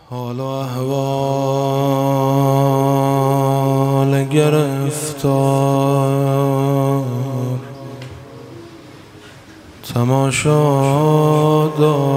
حال و احوال گرفتار تماشا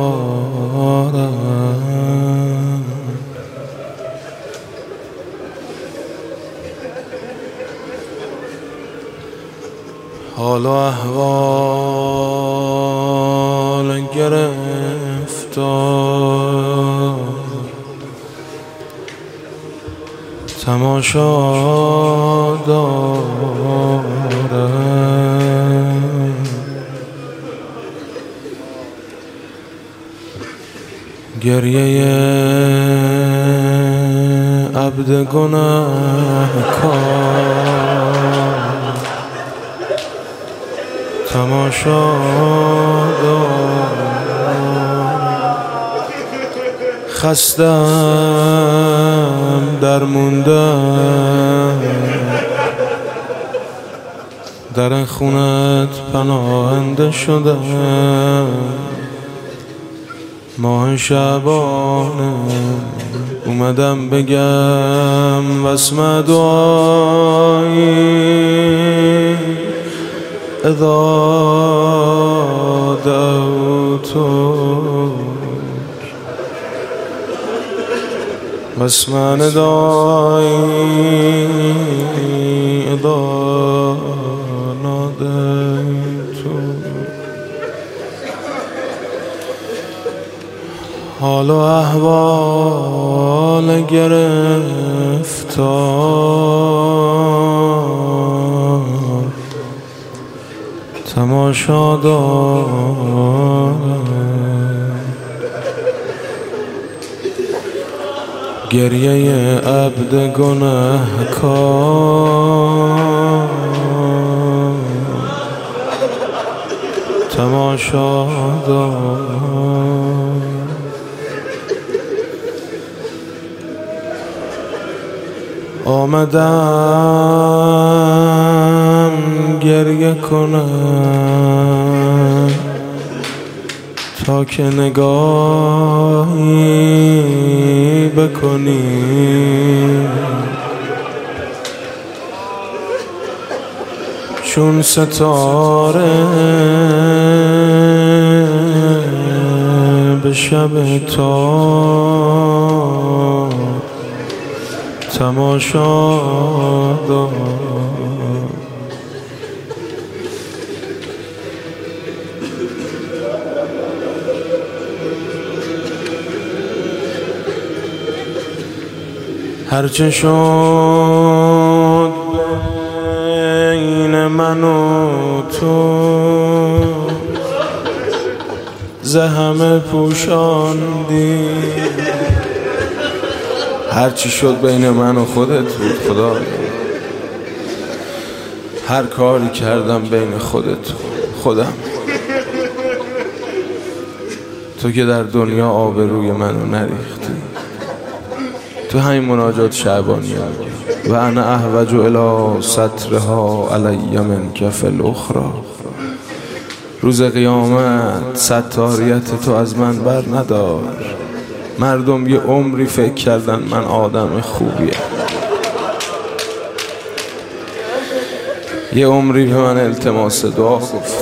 دارم، حال و احوال گرفتار تماشا دارم. گریه عبد گنهکار تماشا دارم. خستم درموندم در خونت پناهنده شدم، ماه شعبانه اومدم بگم واسم دعایی اذا دعوتک واسم ندایی اذا نادیتک. حال و احوال گرفتار تماشا دارم. گریه عبد گنهکار تماشا دارم. آمدم گریه کنم تا که نگاهی بکنی، چون ستاره به شب تار تماشا دارم. هرچه شد بین من و تو زهم پوشاندی. هرچی شد بین من و خودت بود خدا، هر کاری کردم بین خودم. تو که در دنیا آبروی منو نریختی، تو همین مناجات شعبانی و انا احوج الی سترها علی منک فی الاخری. روز قیامت ستاریت تو از من بر ندار. مردم یه عمری فکر کردن من آدم خوبیه، یه عمری به من التماس دعا گفت.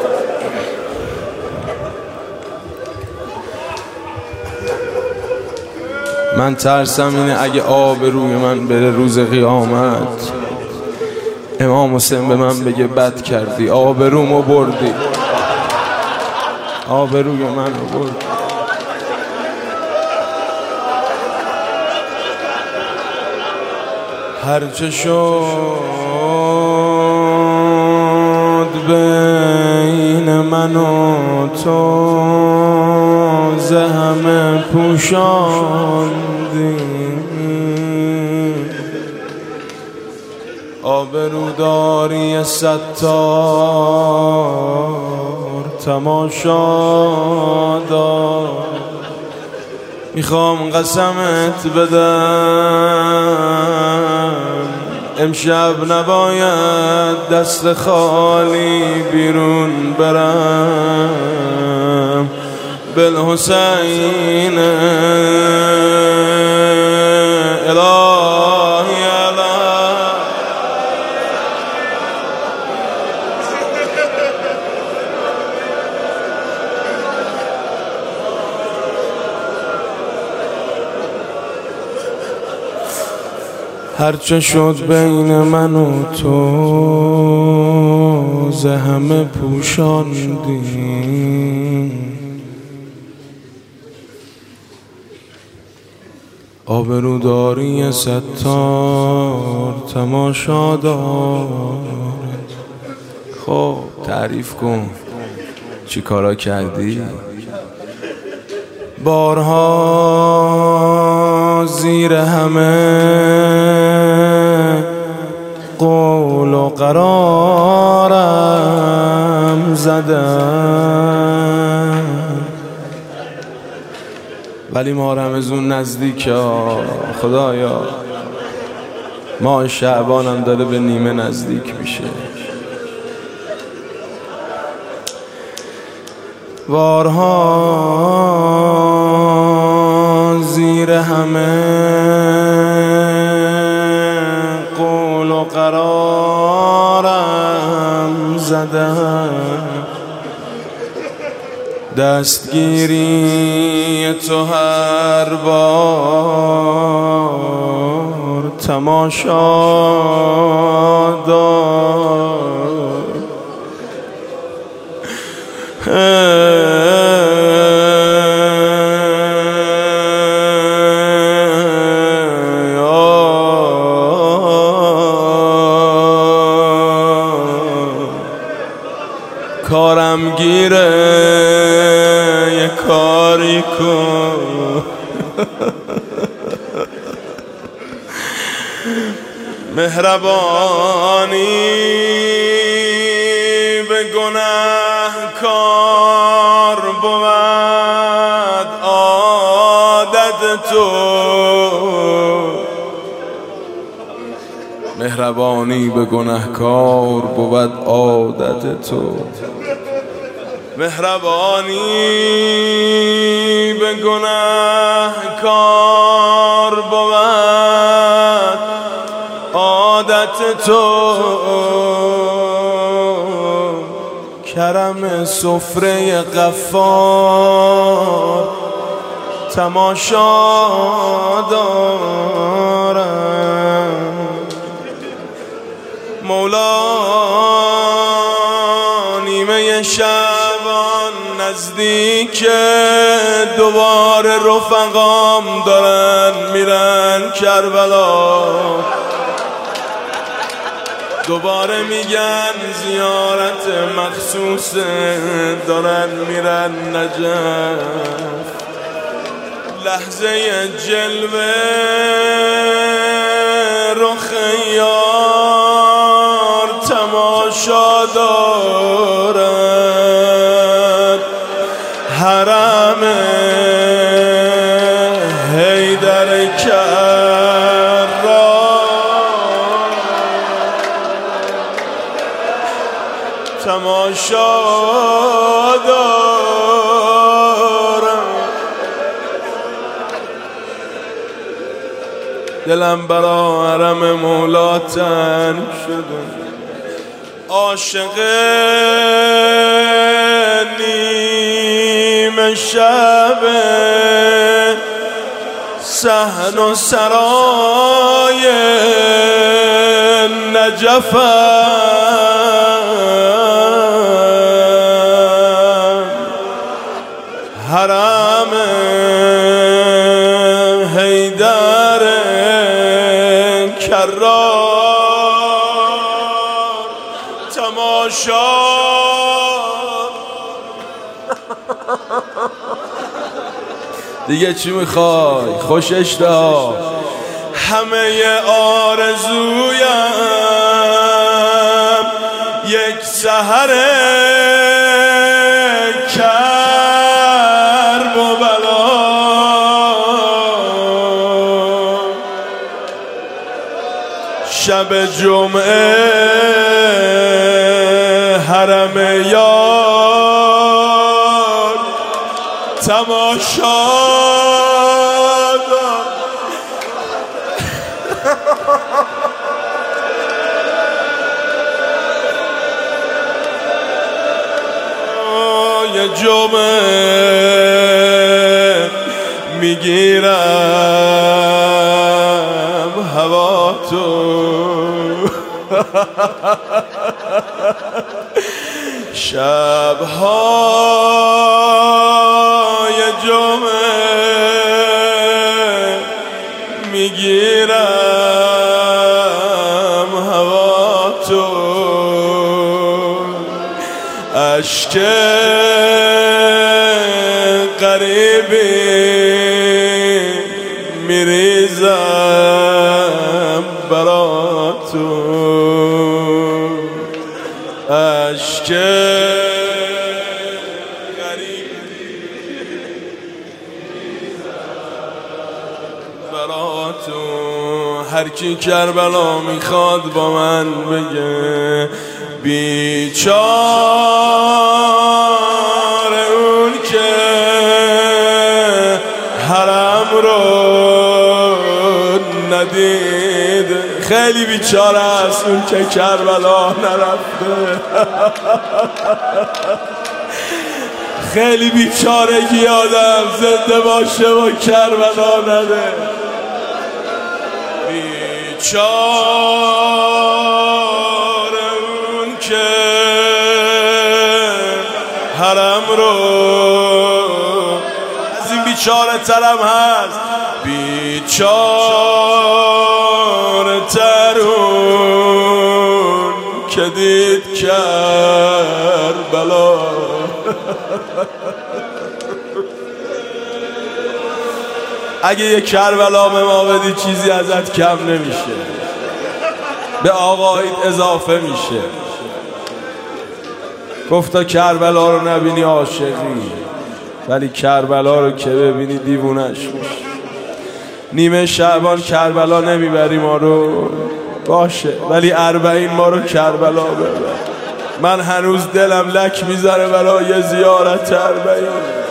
من ترسم اینه اگه آبروی من بره روز قیامت، امام حسین به من بگه بد کردی، آبرومو بردی، آبروی منو بردی. هرچه شد بین من و تو زهم پوشاندی. آبروداری ستار تماشا دار. میخوام قسمت بدم امشب نباید دست خالی بیرون برم. هرچه شد بین من و تو ز همه پوشاندیم، آبروداری ستار تماشا دارد. خب تعریف کن چی کارا کردی؟ بارها زیر همه قول و قرارم زدم، ولی ما رمضون نزدیک خدایا، ماه شعبانم داره به نیمه نزدیک میشه. بارها زیر همه قول و قرارم زدم، دستگیری تو هر بار تماشا دار. کارم گیره یه کاری کن، مهربانی به گناهکار بود عادت تو، مهربانی به گناهکار بود عادت تو، مهربانی به گناهکار بود عادت تو، کرم سفره غفار تماشا دارم. مولا نیمه شعبان نزدیک، دوباره رفقام دارن میرن کربلا، دوباره میگن زیارت مخصوص دارن میرن نجف. لحظه جلوه رخ یار تماشا دارد، حرم حیدر کرار تماشا دارم. دلم برا حرم مولا تنگ شده، عاشق نیمه شب صحن و سرای نجفم، حرم حیدر کرار تماشا. دیگه چی میخوای؟ خوشش دا. همه آرزویم یک سحر کرب و بلا، شب جمعه حرم یار تماشا دار. یه جمعه میگیرم هوا تو شب‌های جمعه میگیرم هوا تو اشک غریبی میریزم برا تو اشک غریبی برا تو هر کی کربلا میخواد با من بگه بیچاره اون که حرم رو ندید خیلی بیچاره است اون که کربلا نرفته خیلی بیچاره که آدم زنده باشه و کربلا نده بیچاره اون که حرم رو از این بیچاره ترم هست بیچاره ترون که دید کربلا اگه یه کربلا به ما بدی چیزی ازت کم نمیشه به آقایت اضافه میشه گفتا کربلا رو نبینی عاشقی ولی کربلا رو که ببینی دیوونش میشه نیمه شعبان کربلا نمیبری ما رو باشه ولی 40 ما رو کربلا ببر من هنوز دلم لک میذاره برای زیارت 40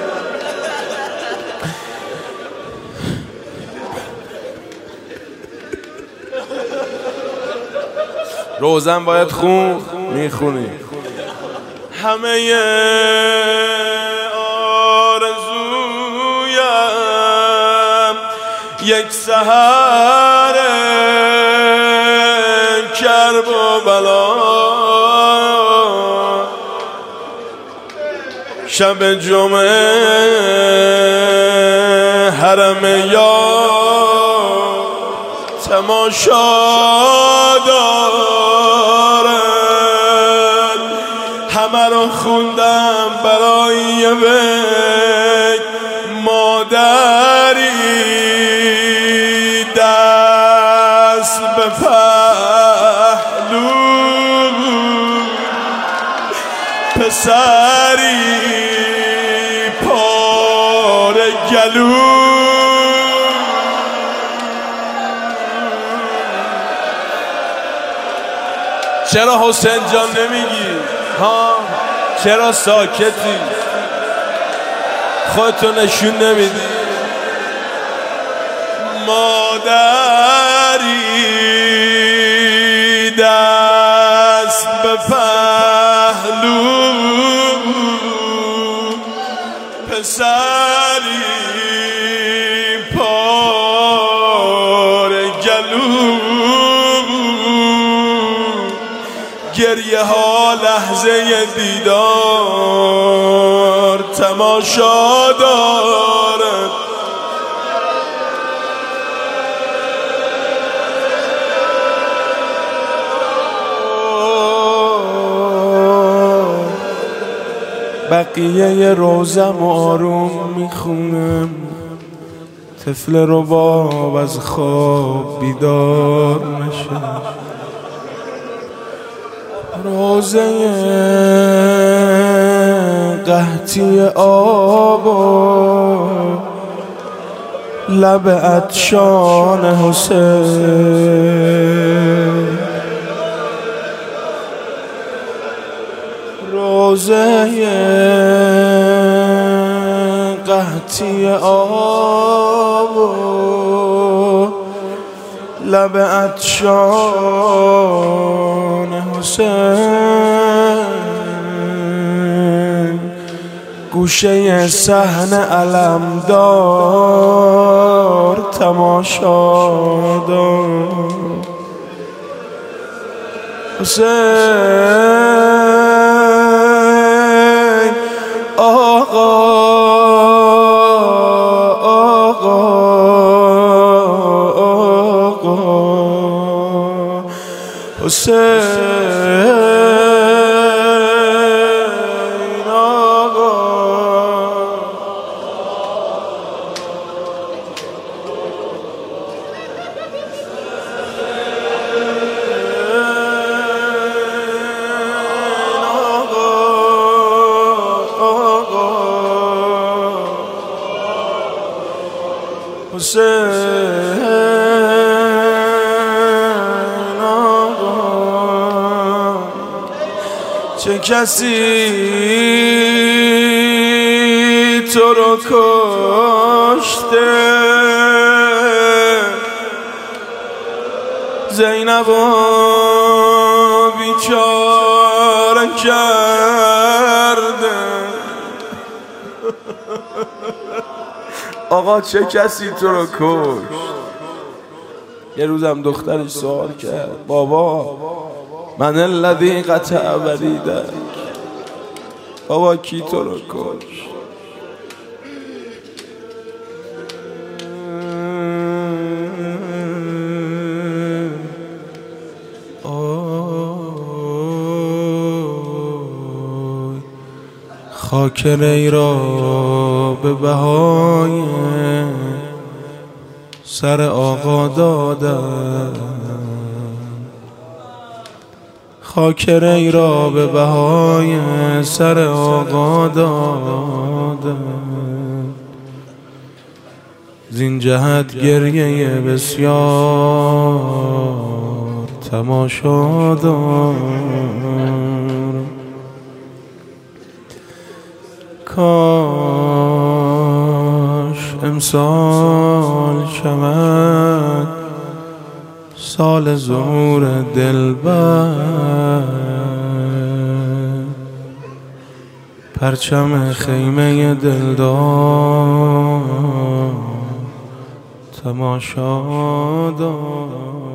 روزن باید خون میخونی همه آرزویم یک سحر کرب و بلا شب جمعه حرم یا تماشا دارد همه رو خوندم برای یه بیت مادری دست به پهلو پسری پار گلو چرا حسین جان نمیگی؟ ها چرا ساکتی؟ خودتو نشون نمیدی؟ مادری دست به پهلو پسری پار گلو گریه ها لحظه دیدار تماشا دارد بقیه روزم آروم میخونم طفل رباب از خواب بیدار نشه روزه قحطی آب و لب عطشان حسین روزه قحطی آب و لب عطشان حسین گوشه صحنه علمدار تماشادار حسین آقا حسین آقا حسین چه کسی تو رو کشته زینب بیچاره کرده آقا چه کسی تو رو کشت؟ یه روزم دخترش سوال کرد بابا من الذی قطع ولیدک، بابا کی تو رو کشت؟ خاک ری را به بهای سر آقا دادم، خاک ری را به بهای سر آقا دادم، زین جهت گریه بسیار تماشادار. کاش امسال شود سال ظهور دلبر، پرچم خیمه دلدار تماشادار.